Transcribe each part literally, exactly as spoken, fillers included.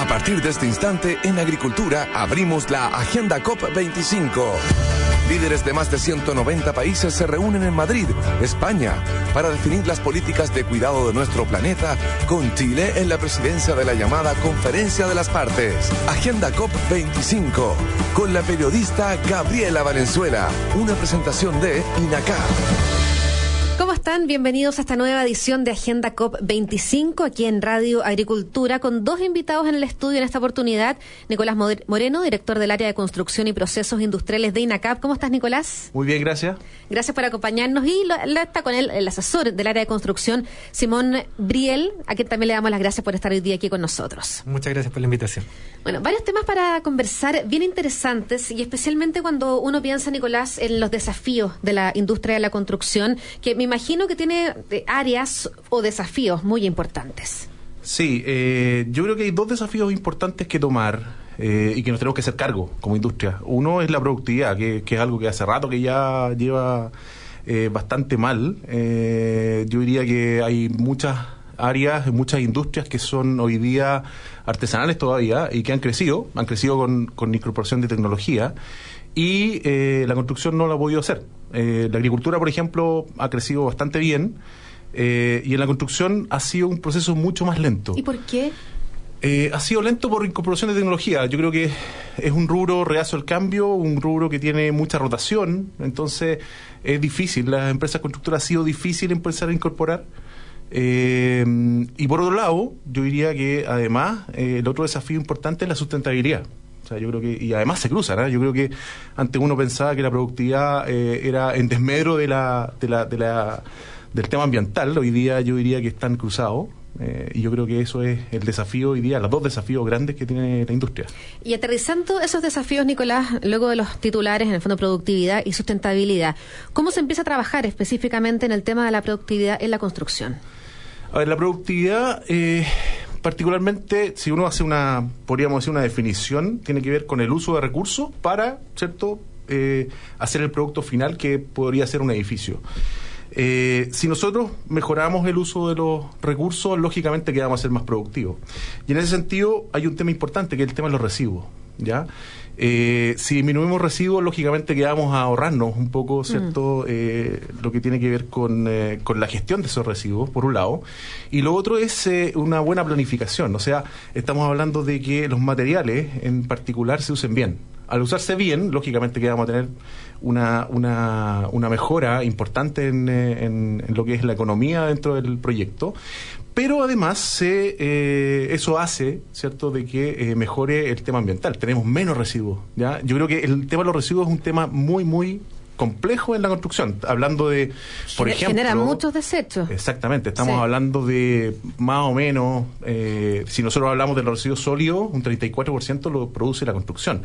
partir de este instante, en Agricultura, abrimos la Agenda COP veinticinco. Líderes de más de ciento noventa países se reúnen en Madrid, España, para definir las políticas de cuidado de nuestro planeta, con Chile en la presidencia de la llamada Conferencia de las Partes. Agenda COP veinticinco, con la periodista Gabriela Valenzuela. Una presentación de INACAP. ¿Cómo están? Bienvenidos a esta nueva edición de Agenda COP veinticinco aquí en Radio Agricultura, con dos invitados en el estudio en esta oportunidad. Nicolás Moreno, director del área de construcción y procesos industriales de INACAP. ¿Cómo estás, Nicolás? Muy bien, gracias. Gracias por acompañarnos. Y lo, lo está con él el asesor del área de construcción, Simón Briel, a quien también le damos las gracias por estar hoy día aquí con nosotros. Muchas gracias por la invitación. Bueno, varios temas para conversar bien interesantes, y especialmente cuando uno piensa, Nicolás, en los desafíos de la industria de la construcción, que me imagino que tiene áreas o desafíos muy importantes. Sí, eh, yo creo que hay dos desafíos importantes que tomar eh, y que nos tenemos que hacer cargo como industria. Uno es la productividad, que, que es algo que hace rato que ya lleva eh, bastante mal. Eh, yo diría que hay muchas áreas, muchas industrias que son hoy día artesanales todavía y que han crecido, han crecido con, con incorporación de tecnología, y eh, la construcción no lo ha podido hacer. Eh, la agricultura, por ejemplo, ha crecido bastante bien, eh, y en la construcción ha sido un proceso mucho más lento. ¿Y por qué? Eh, ha sido lento por incorporación de tecnología. Yo creo que es un rubro reacio al cambio, un rubro que tiene mucha rotación, entonces es difícil. Las empresas constructoras ha sido difícil empezar a incorporar. Eh, y por otro lado, yo diría que además eh, el otro desafío importante es la sustentabilidad. O sea, yo creo que, y además se cruzan, ¿eh? Yo creo que antes uno pensaba que la productividad eh, era en desmedro de la, de la, de la, del tema ambiental. Hoy día yo diría que están cruzados. Eh, y yo creo que eso es el desafío hoy día, los dos desafíos grandes que tiene la industria. Y aterrizando esos desafíos, Nicolás, luego de los titulares, en el fondo productividad y sustentabilidad, ¿cómo se empieza a trabajar específicamente en el tema de la productividad en la construcción? A ver, la productividad, eh, particularmente, si uno hace una, podríamos decir una definición, tiene que ver con el uso de recursos para, ¿cierto?, eh, hacer el producto final que podría ser un edificio. Eh, si nosotros mejoramos el uso de los recursos, lógicamente que vamos a ser más productivos. Y en ese sentido hay un tema importante, que es el tema de los residuos, ¿ya? Eh, si disminuimos residuos, lógicamente que vamos a ahorrarnos un poco, ¿cierto? Mm. Eh, lo que tiene que ver con, eh, con la gestión de esos residuos, por un lado. Y lo otro es eh, una buena planificación. O sea, estamos hablando de que los materiales, en particular, se usen bien. Al usarse bien, lógicamente que vamos a tener una, una, una mejora importante en, en, en lo que es la economía dentro del proyecto, pero además se, eh, eso hace, ¿cierto?, de que eh, mejore el tema ambiental. Tenemos menos residuos, ¿ya? Yo creo que el tema de los residuos es un tema muy, muy complejo en la construcción, hablando de, por Gener- ejemplo... Genera muchos desechos. Exactamente, estamos Sí. hablando de más o menos, eh, si nosotros hablamos de los residuos sólidos, un treinta y cuatro por ciento lo produce la construcción.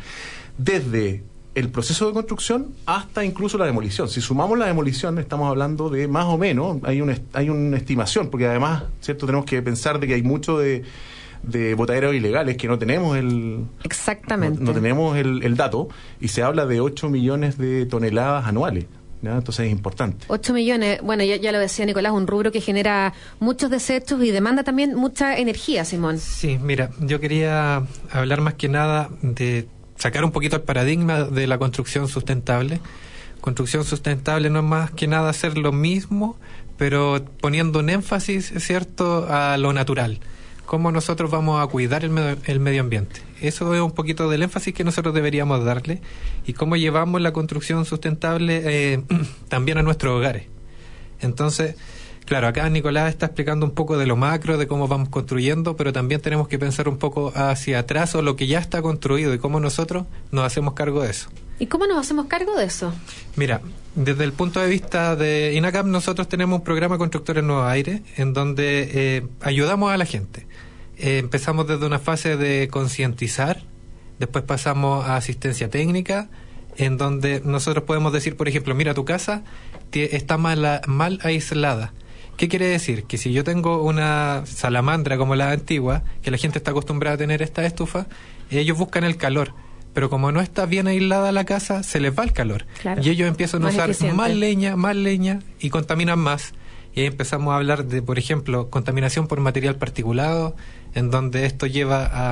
Desde el proceso de construcción hasta incluso la demolición. Si sumamos la demolición, estamos hablando de más o menos, hay una, hay una estimación, porque además, ¿cierto?, tenemos que pensar de que hay mucho de... de botaderos ilegales que no tenemos el Exactamente no, no tenemos el, el dato, y se habla de ocho millones de toneladas anuales, ¿ya? Entonces es importante. ocho millones, bueno, ya, ya lo decía Nicolás, un rubro que genera muchos desechos y demanda también mucha energía, Simón. Sí, mira, yo quería hablar más que nada de sacar un poquito el paradigma de la construcción sustentable. Construcción sustentable no es más que nada hacer lo mismo, pero poniendo un énfasis, ¿cierto?, a lo natural. Cómo nosotros vamos a cuidar el medio, el medio ambiente. Eso es un poquito del énfasis que nosotros deberíamos darle, y cómo llevamos la construcción sustentable eh, también a nuestros hogares. Entonces, claro, acá Nicolás está explicando un poco de lo macro, de cómo vamos construyendo, pero también tenemos que pensar un poco hacia atrás, o lo que ya está construido, y cómo nosotros nos hacemos cargo de eso. ¿Y cómo nos hacemos cargo de eso? Mira, desde el punto de vista de INACAP, nosotros tenemos un programa Constructores Nuevo Aire, en donde eh, ayudamos a la gente. Eh, empezamos desde una fase de concientizar, después pasamos a asistencia técnica, en donde nosotros podemos decir, por ejemplo, mira, tu casa t- está mal, mal aislada. ¿Qué quiere decir? Que si yo tengo una salamandra como la antigua, que la gente está acostumbrada a tener esta estufa, ellos buscan el calor. Pero como no está bien aislada la casa, se les va el calor. Claro. Y ellos empiezan a Más usar eficiente. más leña, más leña, y contaminan más. Y ahí empezamos a hablar de, por ejemplo, contaminación por material particulado, en donde esto lleva a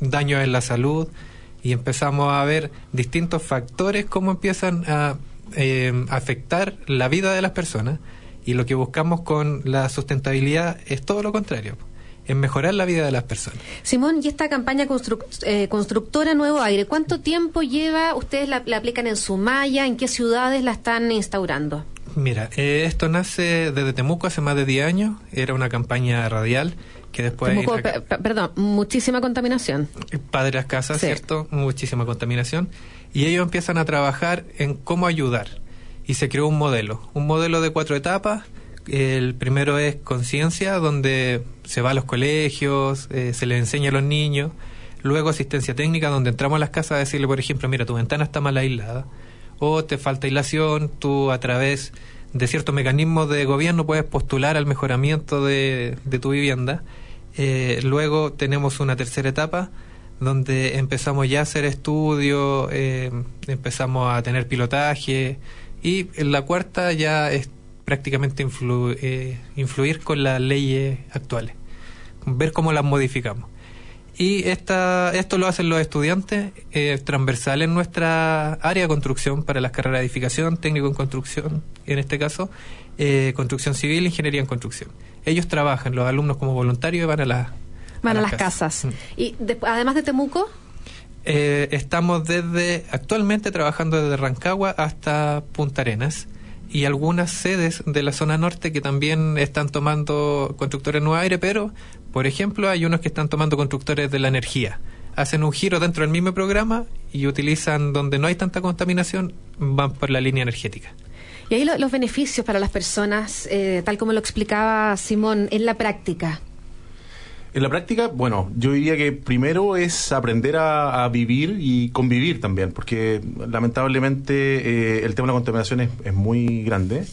daños en la salud, y empezamos a ver distintos factores cómo empiezan a eh, afectar la vida de las personas, y lo que buscamos con la sustentabilidad es todo lo contrario, en mejorar la vida de las personas. Simón, y esta campaña construc eh, constructora Nuevo Aire, ¿cuánto tiempo lleva? ¿Ustedes la, la aplican en Sumaya? ¿En qué ciudades la están instaurando? Mira, eh, esto nace desde Temuco hace más de diez años, era una campaña radial que después... Temuco, pe perdón, muchísima contaminación. Padre Las Casas, sí. ¿Cierto? Muchísima contaminación. Y ellos empiezan a trabajar en cómo ayudar. Y se creó un modelo, un modelo de cuatro etapas. El primero es conciencia, donde se va a los colegios, eh, se les enseña a los niños. Luego asistencia técnica, donde entramos a las casas a decirle, por ejemplo, mira, tu ventana está mal aislada, o te falta aislación, tú a través de ciertos mecanismos de gobierno puedes postular al mejoramiento de, de tu vivienda. Eh, luego tenemos una tercera etapa, donde empezamos ya a hacer estudios, eh, empezamos a tener pilotaje, y en la cuarta ya es prácticamente influ, eh, influir con las leyes actuales, ver cómo las modificamos. Y esta, esto lo hacen los estudiantes, eh, transversal en nuestra área de construcción para las carreras de edificación, técnico en construcción, en este caso, eh, construcción civil, ingeniería en construcción. Ellos trabajan, los alumnos como voluntarios, y van a, la, van a, a las las casas. casas. ¿Y de, además de Temuco? Eh, estamos desde, actualmente trabajando desde Rancagua hasta Punta Arenas, y algunas sedes de la zona norte que también están tomando constructores Nuevo Aire, pero, por ejemplo, hay unos que están tomando constructores de la energía. Hacen un giro dentro del mismo programa y utilizan, donde no hay tanta contaminación, van por la línea energética. Y ahí lo, los beneficios para las personas, eh, tal como lo explicaba Simón, en la práctica. En la práctica, bueno, yo diría que primero es aprender a, a vivir y convivir también, porque lamentablemente eh, el tema de la contaminación es, es muy grande.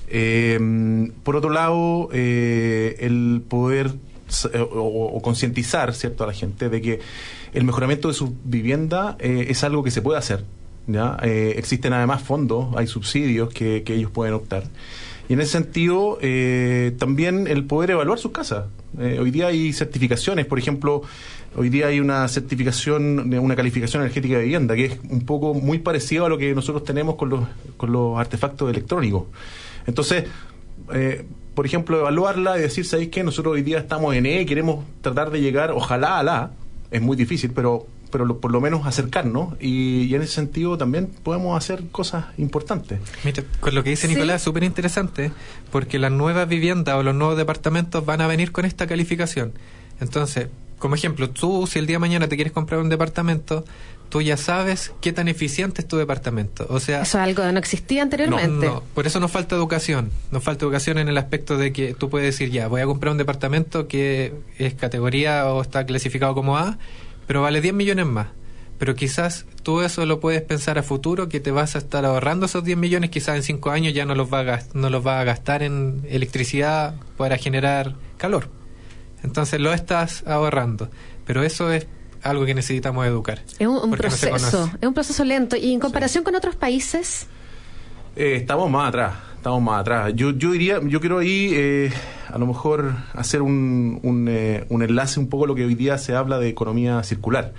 Eh, por otro lado, eh, el poder eh, o, o concientizar, ¿cierto?, a la gente de que el mejoramiento de su vivienda eh, es algo que se puede hacer, ¿ya? Eh, existen además fondos, hay subsidios que, que ellos pueden optar. Y en ese sentido, eh, también el poder evaluar sus casas. Eh, hoy día hay certificaciones, por ejemplo, hoy día hay una certificación, una calificación energética de vivienda, que es un poco muy parecido a lo que nosotros tenemos con los, con los artefactos electrónicos. Entonces, eh, por ejemplo, evaluarla y decir, ¿sabéis qué? Nosotros hoy día estamos en E, queremos tratar de llegar, ojalá a la, es muy difícil, pero... pero lo, por lo menos acercarnos, y, y en ese sentido también podemos hacer cosas importantes. Mira, con lo que dice Nicolás, es súper interesante, porque las nuevas viviendas o los nuevos departamentos van a venir con esta calificación. Entonces, como ejemplo, tú, si el día de mañana te quieres comprar un departamento, tú ya sabes qué tan eficiente es tu departamento. O sea, eso es algo que no existía anteriormente. No, no, por eso nos falta educación. Nos falta educación en el aspecto de que tú puedes decir, ya, voy a comprar un departamento que es categoría o está clasificado como A, pero vale diez millones más. Pero quizás tú eso lo puedes pensar a futuro, que te vas a estar ahorrando esos diez millones, quizás en cinco años ya no los va a gastar, no los va a gastar en electricidad para generar calor. Entonces lo estás ahorrando. Pero eso es algo que necesitamos educar. Es un, un proceso, no es un proceso lento. ¿Y en comparación sí. con otros países? Eh, estamos más atrás, estamos más atrás. Yo, yo diría, yo quiero ahí eh, a lo mejor hacer un, un, eh, un enlace un poco a lo que hoy día se habla de economía circular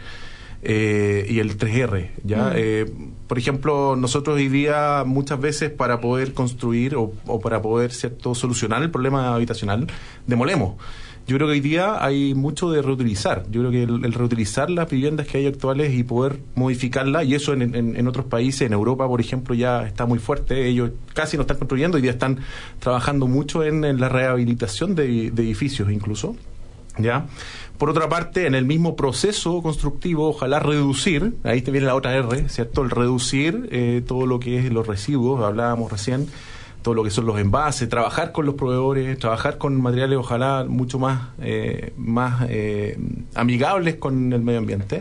eh, y el tres erre, ¿ya? Mm. Eh, por ejemplo, nosotros hoy día muchas veces para poder construir o, o para poder, ¿cierto?, solucionar el problema habitacional, demolemos. Yo creo que hoy día hay mucho de reutilizar. Yo creo que el, el reutilizar las viviendas que hay actuales y poder modificarlas, y eso en, en, en otros países, en Europa, por ejemplo, ya está muy fuerte. Ellos casi no están construyendo, hoy día están trabajando mucho en, en la rehabilitación de, de edificios incluso, ¿ya? Por otra parte, en el mismo proceso constructivo, ojalá reducir, ahí te viene la otra R, ¿cierto? El reducir eh, todo lo que es los residuos, hablábamos recién, todo lo que son los envases, trabajar con los proveedores, trabajar con materiales ojalá mucho más, eh, más eh, amigables con el medio ambiente.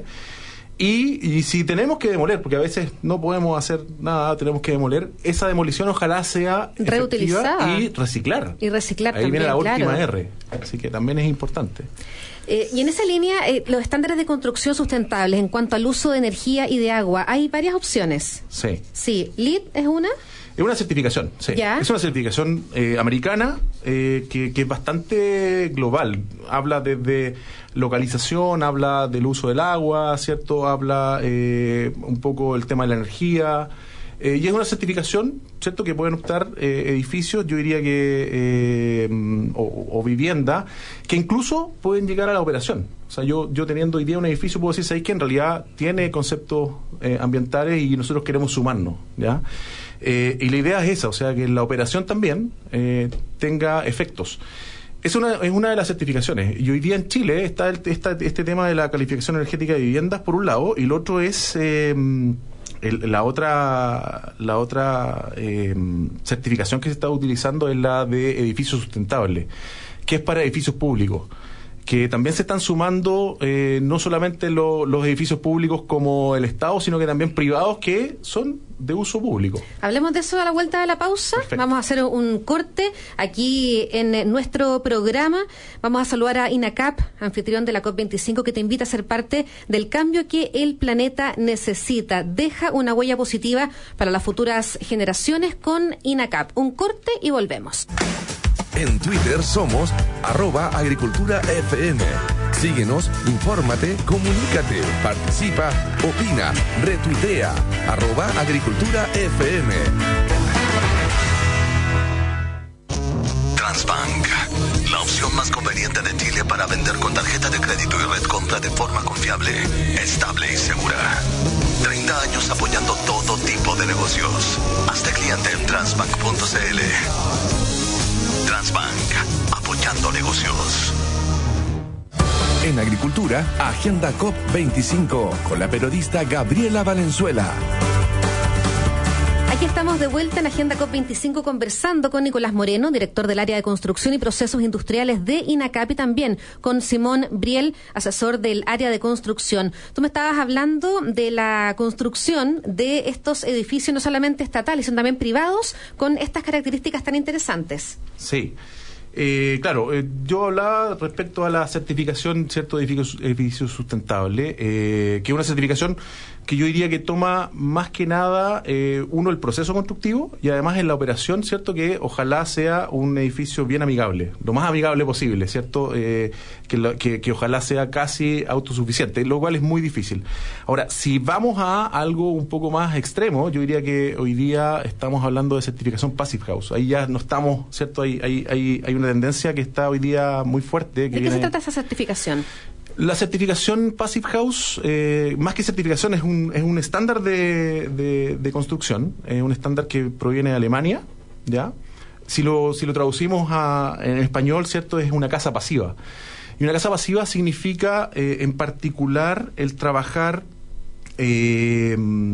Y, y si tenemos que demoler, porque a veces no podemos hacer nada, tenemos que demoler, esa demolición ojalá sea reutilizada y reciclar. Y reciclar ahí también, viene la última claro. R, así que también es importante. Eh, y en esa línea, eh, los estándares de construcción sustentables en cuanto al uso de energía y de agua, hay varias opciones. Sí. Sí, L E E D es una. Es una certificación, sí. ¿Ya? Es una certificación eh, americana eh, que, que es bastante global. Habla desde localización, habla del uso del agua, ¿cierto? Habla eh, un poco del tema de la energía. Eh, y es una certificación, ¿cierto?, que pueden optar eh, edificios, yo diría que, eh, o, o vivienda, que incluso pueden llegar a la operación. O sea, yo, yo teniendo hoy día un edificio puedo decir, ¿sabéis que en realidad tiene conceptos eh, ambientales y nosotros queremos sumarnos, ¿ya? Eh, y la idea es esa, o sea, que la operación también eh, tenga efectos. Es una, es una de las certificaciones. Y hoy día en Chile está el, esta, este tema de la calificación energética de viviendas, por un lado, y el otro es... Eh, El, la otra la otra eh, certificación que se está utilizando es la de edificios sustentables, que es para edificios públicos, que también se están sumando eh, no solamente lo, los edificios públicos como el Estado, sino que también privados que son de uso público. Hablemos de eso a la vuelta de la pausa. Perfecto. Vamos a hacer un corte aquí en nuestro programa. Vamos a saludar a INACAP, anfitrión de la COP veinticinco, que te invita a ser parte del cambio que el planeta necesita. Deja una huella positiva para las futuras generaciones con INACAP. Un corte y volvemos. En Twitter somos arroba agricultura F M. Síguenos, infórmate, comunícate, participa, opina, retuitea, arroba agricultura F M. Transbank, la opción más conveniente de Chile para vender con tarjeta de crédito y red compra de forma confiable, estable y segura. treinta años apoyando todo tipo de negocios. Hazte cliente en transbank punto c l. Transbank, apoyando negocios. En Agricultura, Agenda COP veinticinco, con la periodista Gabriela Valenzuela. Aquí estamos de vuelta en Agenda COP veinticinco conversando con Nicolás Moreno, director del área de construcción y procesos industriales de INACAP, y también con Simón Briel, asesor del área de construcción. Tú me estabas hablando de la construcción de estos edificios, no solamente estatales, sino también privados, con estas características tan interesantes. Sí. Eh, claro, eh, yo hablaba respecto a la certificación, cierto, de edificios, edificios sustentables, eh, que es una certificación que yo diría que toma más que nada, eh, uno, el proceso constructivo, y además en la operación, cierto, que ojalá sea un edificio bien amigable, lo más amigable posible, cierto, eh, que, lo, que, que ojalá sea casi autosuficiente, lo cual es muy difícil. Ahora, si vamos a algo un poco más extremo, yo diría que hoy día estamos hablando de certificación Passive House. Ahí ya no estamos, cierto, hay, hay, hay, hay una tendencia que está hoy día muy fuerte. Que ¿De qué viene... se trata esa certificación? La certificación Passive House, eh, más que certificación, es un, es un estándar de, de, de construcción, es un estándar que proviene de Alemania, ¿ya? Si lo, si lo traducimos a, en español, ¿cierto?, es una casa pasiva. Y una casa pasiva significa, eh, en particular, el trabajar, eh,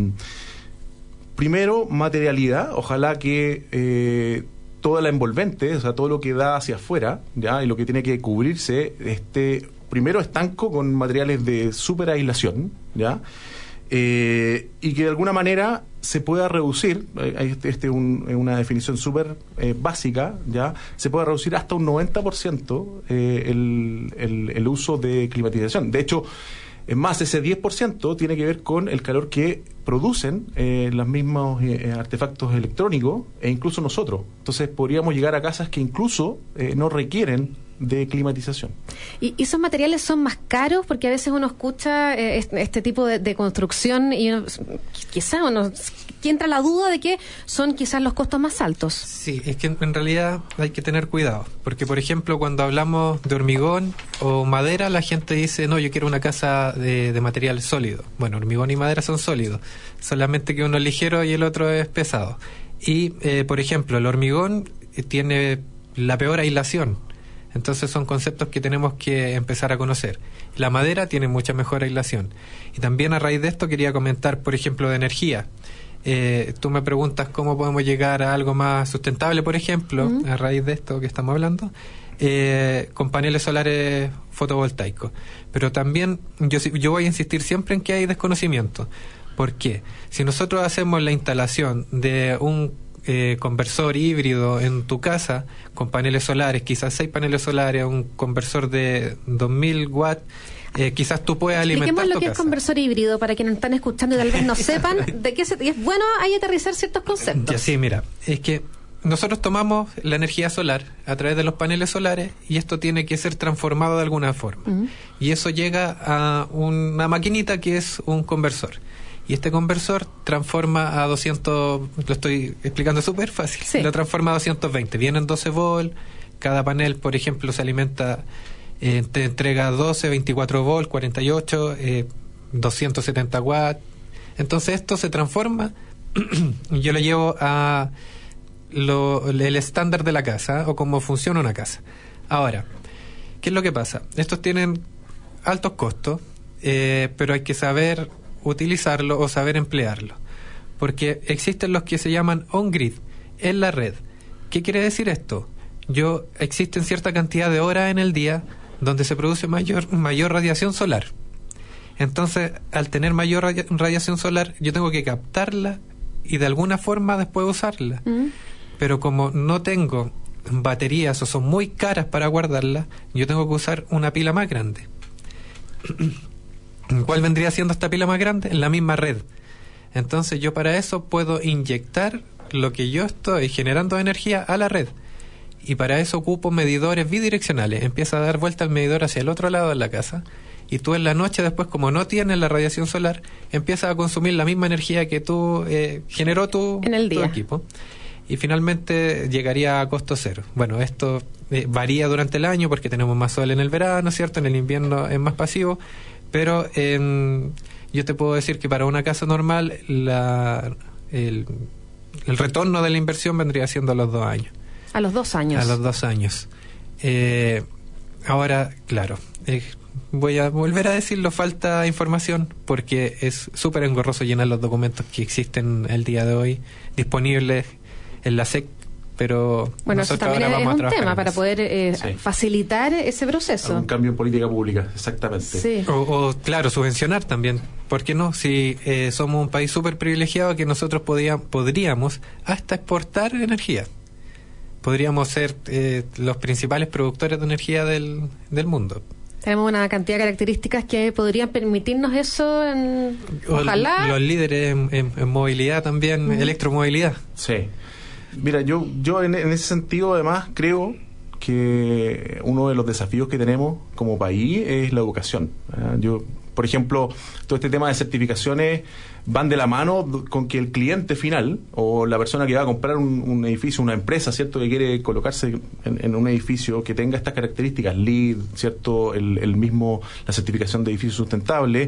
primero, materialidad, ojalá que... Eh, toda la envolvente, o sea, todo lo que da hacia afuera, ¿ya?, y lo que tiene que cubrirse, este, primero estanco con materiales de super aislación, ¿ya?, eh, y que de alguna manera se pueda reducir, este es este un, una definición súper eh, básica, ¿ya?, se puede reducir hasta un noventa por ciento eh, el, el, el uso de climatización. De hecho, es más, ese diez por ciento tiene que ver con el calor que producen eh, los mismos eh, artefactos electrónicos e incluso nosotros. Entonces podríamos llegar a casas que incluso eh, no requieren de climatización. ¿Y, y esos materiales son más caros? Porque a veces uno escucha eh, este, este tipo de, de construcción y uno, quizás uno que entra la duda de que son quizás los costos más altos. Sí, es que en, en realidad hay que tener cuidado, porque por ejemplo cuando hablamos de hormigón o madera, la gente dice, no, yo quiero una casa de, de material sólido. Bueno, hormigón y madera son sólidos, solamente que uno es ligero y el otro es pesado. Y eh, por ejemplo, el hormigón tiene la peor aislación. Entonces son conceptos que tenemos que empezar a conocer. La madera tiene mucha mejor aislación. Y también a raíz de esto quería comentar, por ejemplo, de energía. Eh, tú me preguntas cómo podemos llegar a algo más sustentable, por ejemplo, uh-huh. a raíz de esto que estamos hablando, eh, con paneles solares fotovoltaicos. Pero también yo, yo voy a insistir siempre en que hay desconocimiento. ¿Por qué? Si nosotros hacemos la instalación de un Eh, conversor híbrido en tu casa con paneles solares, quizás seis paneles solares, un conversor de dos mil watts. Eh, quizás tú puedes alimentar Expliquemos lo tu que casa. es conversor híbrido para quienes están escuchando y tal vez no sepan de qué se... Y es bueno ahí aterrizar ciertos conceptos. Ya, sí, mira, es que nosotros tomamos la energía solar a través de los paneles solares y esto tiene que ser transformado de alguna forma. Uh-huh. Y eso llega a una maquinita que es un conversor. Y este conversor transforma a doscientos, lo estoy explicando súper fácil, sí. Lo transforma a doscientos veinte. Vienen doce volts, cada panel, por ejemplo, se alimenta, eh, te entrega doce, veinticuatro volts, cuarenta y ocho, eh, doscientos setenta watts. Entonces esto se transforma y yo lo llevo a lo, el estándar de la casa o cómo funciona una casa. Ahora, ¿qué es lo que pasa? Estos tienen altos costos, eh, pero hay que saber utilizarlo o saber emplearlo, porque existen los que se llaman on-grid, en la red. ¿Qué quiere decir esto? Yo existen cierta cantidad de horas en el día donde se produce mayor, mayor radiación solar. Entonces, al tener mayor radia- radiación solar, yo tengo que captarla y de alguna forma después usarla. Mm. Pero como no tengo baterías o son muy caras para guardarla, yo tengo que usar una pila más grande. ¿Cuál vendría siendo esta pila más grande? En la misma red. Entonces yo para eso puedo inyectar lo que yo estoy generando de energía a la red. Y para eso ocupo medidores bidireccionales. Empieza a dar vuelta el medidor hacia el otro lado de la casa. Y tú en la noche después, como no tienes la radiación solar, empiezas a consumir la misma energía que tú eh, generó tu, en el día. tu equipo. Y finalmente llegaría a costo cero. Bueno, esto eh, varía durante el año porque tenemos más sol en el verano, ¿cierto? En el invierno es más pasivo. Pero eh, yo te puedo decir que para una casa normal la, el, el retorno de la inversión vendría siendo a los dos años. A los dos años. A los dos años. Eh, ahora, claro, eh, voy a volver a decirlo, falta información porque es súper engorroso llenar los documentos que existen el día de hoy disponibles en la S E C. Pero bueno, eso también es un tema para poder eh, sí. facilitar ese proceso. Un cambio en política pública, exactamente. Sí. O, o, claro, subvencionar también. ¿Por qué no? Si eh, somos un país súper privilegiado que nosotros podía, podríamos hasta exportar energía. Podríamos ser eh, los principales productores de energía del, del mundo. Tenemos una cantidad de características que podrían permitirnos eso. En, ojalá. Los líderes en, en, en movilidad también, uh-huh. electromovilidad. Sí. Mira, yo yo en, en ese sentido además creo que uno de los desafíos que tenemos como país es la educación. ¿eh? Yo, por ejemplo, todo este tema de certificaciones van de la mano con que el cliente final o la persona que va a comprar un, un edificio, una empresa, ¿cierto?, que quiere colocarse en, en un edificio que tenga estas características, L E E D, ¿cierto?, el, el mismo, la certificación de edificio sustentable,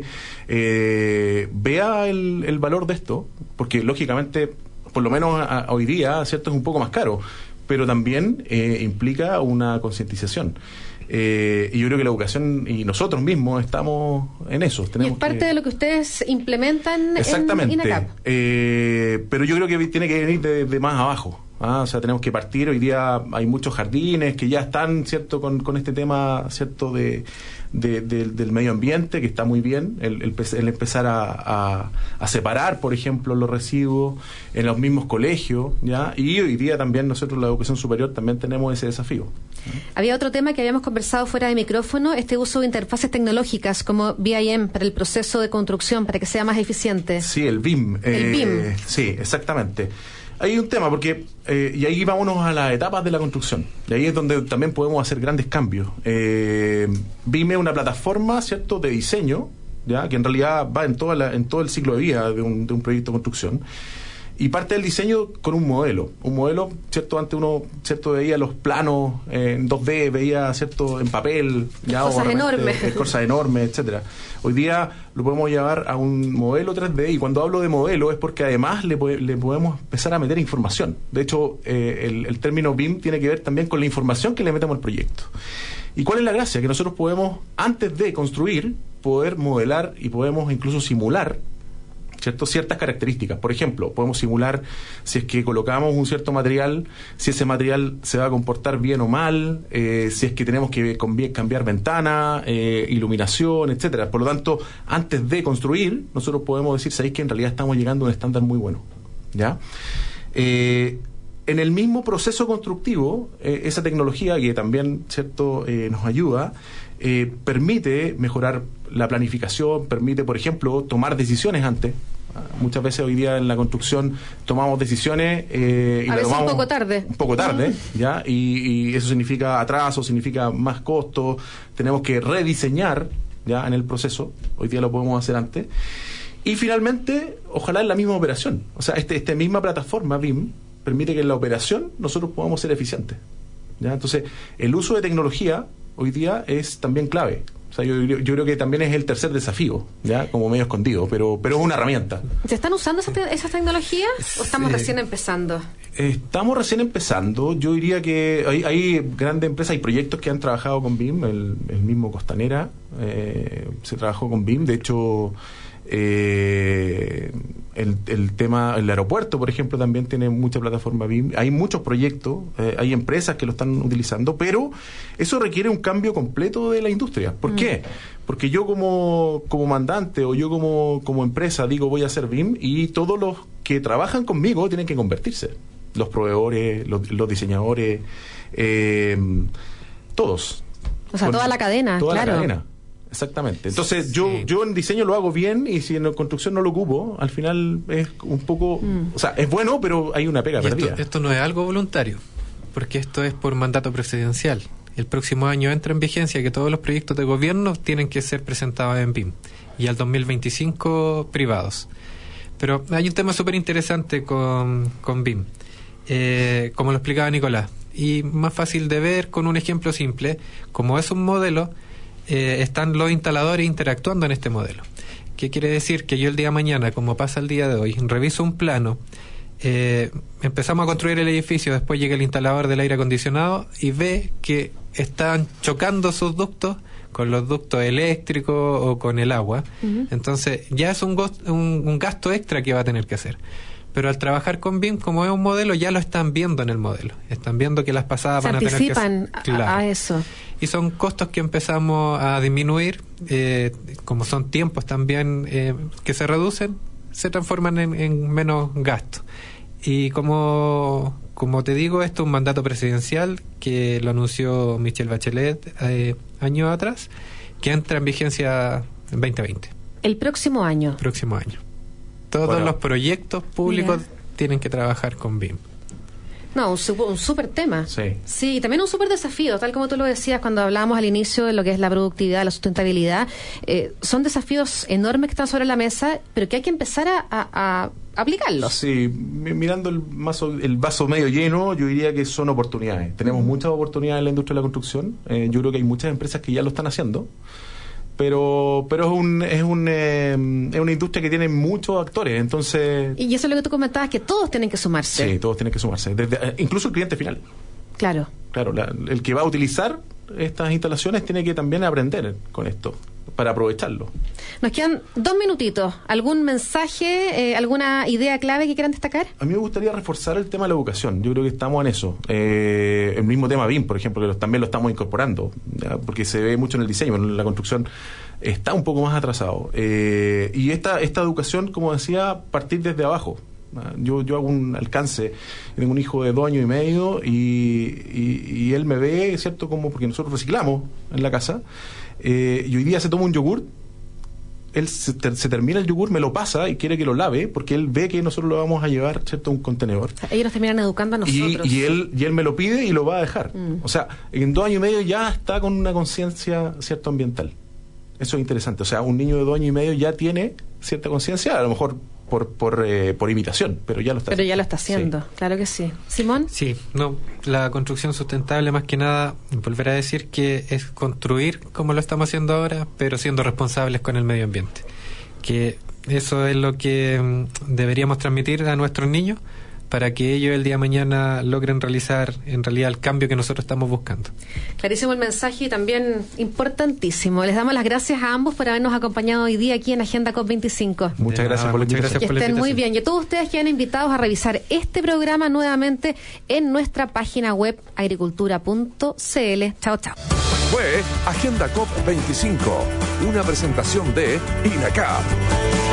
eh, vea el, el valor de esto, porque lógicamente por lo menos a, a hoy día, ¿cierto?, es un poco más caro, pero también eh, implica una concientización. Eh, y yo creo que la educación y nosotros mismos estamos en eso. Tenemos y es parte que, de lo que ustedes implementan exactamente, en INACAP. Eh, pero yo creo que tiene que venir de, de más abajo. ¿ah? O sea, tenemos que partir. Hoy día hay muchos jardines que ya están, ¿cierto?, con, con este tema, ¿cierto?, de, de, de, del medio ambiente, que está muy bien, el, el, el empezar a, a, a separar, por ejemplo, los residuos en los mismos colegios, ¿ya? Y hoy día también nosotros, la educación superior, también tenemos ese desafío. Había otro tema que habíamos conversado fuera de micrófono, este uso de interfaces tecnológicas como V I M para el proceso de construcción, para que sea más eficiente. Sí, el B I M. El eh, B I M. Sí, exactamente. Hay un tema, porque, eh, y ahí vámonos a las etapas de la construcción, y ahí es donde también podemos hacer grandes cambios. Eh, B I M es una plataforma, ¿cierto?, de diseño, ya que en realidad va en, toda la, en todo el ciclo de vida de un, de un proyecto de construcción, y parte del diseño con un modelo. Un modelo, ¿cierto? Antes uno, ¿cierto?, veía los planos eh, en dos D, veía, ¿cierto?, en papel, ya, cosas o enormes. Eh, cosas enormes, etcétera. Hoy día lo podemos llevar a un modelo tres D, y cuando hablo de modelo es porque además le, le podemos empezar a meter información. De hecho, eh, el, el término B I M tiene que ver también con la información que le metemos al proyecto. ¿Y cuál es la gracia? Que nosotros podemos, antes de construir, poder modelar y podemos incluso simular, ¿cierto?, ciertas características. Por ejemplo, podemos simular si es que colocamos un cierto material, si ese material se va a comportar bien o mal, eh, si es que tenemos que cambiar ventana, eh, iluminación, etcétera. Por lo tanto, antes de construir, nosotros podemos decir, ¿sabéis que en realidad estamos llegando a un estándar muy bueno? ¿Ya? Eh, en el mismo proceso constructivo, eh, esa tecnología que también, cierto, eh, nos ayuda, eh, permite mejorar la planificación, permite, por ejemplo, tomar decisiones antes. Muchas veces hoy día en la construcción tomamos decisiones eh, y a la veces tomamos un poco tarde. Un poco tarde, uh-huh. ¿ya? Y, y eso significa atraso, significa más costo. Tenemos que rediseñar ya en el proceso. Hoy día lo podemos hacer antes. Y finalmente, ojalá en la misma operación. O sea, este, esta misma plataforma B I M permite que en la operación nosotros podamos ser eficientes. ¿Ya? Entonces, el uso de tecnología hoy día es también clave. O sea, yo, yo, yo creo que también es el tercer desafío, ya como medio escondido, pero pero es una herramienta. ¿Se están usando esas te esas tecnologías o estamos sí. recién empezando? Estamos recién empezando. Yo diría que hay, hay grandes empresas y proyectos que han trabajado con B I M. El, el mismo Costanera eh, se trabajó con B I M. De hecho, eh, el, el tema, el aeropuerto, por ejemplo, también tiene mucha plataforma B I M. Hay muchos proyectos, eh, hay empresas que lo están utilizando, pero eso requiere un cambio completo de la industria. ¿Por mm. qué? Porque yo como, como mandante o yo como, como empresa digo voy a hacer B I M y todos los que trabajan conmigo tienen que convertirse. Los proveedores, los, los diseñadores, eh, todos. O sea, Con, toda la cadena, toda claro. la cadena. Exactamente. Entonces, sí. yo yo en diseño lo hago bien y si en construcción no lo ocupo, al final es un poco... Mm. O sea, es bueno, pero hay una pega y perdida. Esto, esto no es algo voluntario, porque esto es por mandato presidencial. El próximo año entra en vigencia que todos los proyectos de gobierno tienen que ser presentados en B I M y al dos mil veinticinco privados. Pero hay un tema súper interesante con, con B I M, eh, como lo explicaba Nicolás, y más fácil de ver con un ejemplo simple. Como es un modelo, eh, están los instaladores interactuando en este modelo. ¿Qué quiere decir? Que yo el día de mañana, como pasa el día de hoy, reviso un plano, eh, empezamos a construir el edificio, después llega el instalador del aire acondicionado y ve que están chocando sus ductos con los ductos eléctricos o con el agua. Uh-huh. Entonces ya es un, gost, un, un gasto extra que va a tener que hacer. Pero al trabajar con B I M, como es un modelo, ya lo están viendo en el modelo. Están viendo que las pasadas Se van a tener que... Se anticipan claro. a eso. Y son costos que empezamos a disminuir, eh, como son tiempos también eh, que se reducen, se transforman en, en menos gastos. Y como, como te digo, esto es un mandato presidencial que lo anunció Michelle Bachelet eh, años atrás, que entra en vigencia en veinte veinte. El próximo año. Próximo año. Todos bueno. los proyectos públicos yeah. tienen que trabajar con B I M. No, un, un súper tema. Sí. Sí, también un súper desafío, tal como tú lo decías cuando hablábamos al inicio de lo que es la productividad, la sustentabilidad. Eh, son desafíos enormes que están sobre la mesa, pero que hay que empezar a, a, a aplicarlos. Sí, mirando el vaso, el vaso medio lleno, yo diría que son oportunidades. Tenemos mm. muchas oportunidades en la industria de la construcción. Eh, yo creo que hay muchas empresas que ya lo están haciendo. Pero pero es un es un eh, es una industria que tiene muchos actores, entonces... Y eso es lo que tú comentabas, que todos tienen que sumarse. Sí, todos tienen que sumarse, desde, eh, incluso el cliente final. Claro. Claro, la, el que va a utilizar estas instalaciones tiene que también aprender con esto, para aprovecharlo. Nos quedan dos minutitos. ¿Algún mensaje, eh, alguna idea clave que quieran destacar? A mí me gustaría reforzar el tema de la educación. Yo creo que estamos en eso. Eh, el mismo tema B I M, por ejemplo, que lo, también lo estamos incorporando, ¿ya? Porque se ve mucho en el diseño, en la construcción está un poco más atrasado. Eh, y esta, esta educación, como decía, partir desde abajo. Yo, yo hago un alcance, tengo un hijo de dos años y medio y, y, y él me ve, ¿cierto? Como porque nosotros reciclamos en la casa. Eh, y hoy día se toma un yogur, él se, ter, se termina el yogur, me lo pasa y quiere que lo lave porque él ve que nosotros lo vamos a llevar, ¿cierto?, a un contenedor. O sea, ellos nos terminan educando a nosotros. Y, y, él, y él me lo pide y lo va a dejar. Mm. O sea, en dos años y medio ya está con una conciencia, ¿cierto?, ambiental. Eso es interesante. O sea, un niño de dos años y medio ya tiene cierta conciencia, a lo mejor por por eh, por imitación, pero ya lo está pero haciendo. ya lo está haciendo, sí. Claro que sí. ¿Simón? Sí, no, la construcción sustentable, más que nada, volver a decir que es construir como lo estamos haciendo ahora, pero siendo responsables con el medio ambiente, que eso es lo que mm, deberíamos transmitir a nuestros niños para que ellos el día de mañana logren realizar en realidad el cambio que nosotros estamos buscando. Clarísimo el mensaje y también importantísimo. Les damos las gracias a ambos por habernos acompañado hoy día aquí en Agenda COP veinticinco. Muchas gracias por la invitación. Que estén muy bien. Y a todos ustedes quedan invitados a revisar este programa nuevamente en nuestra página web agricultura punto c l. Chao, chao. Fue Agenda COP veinticinco, una presentación de INACAP.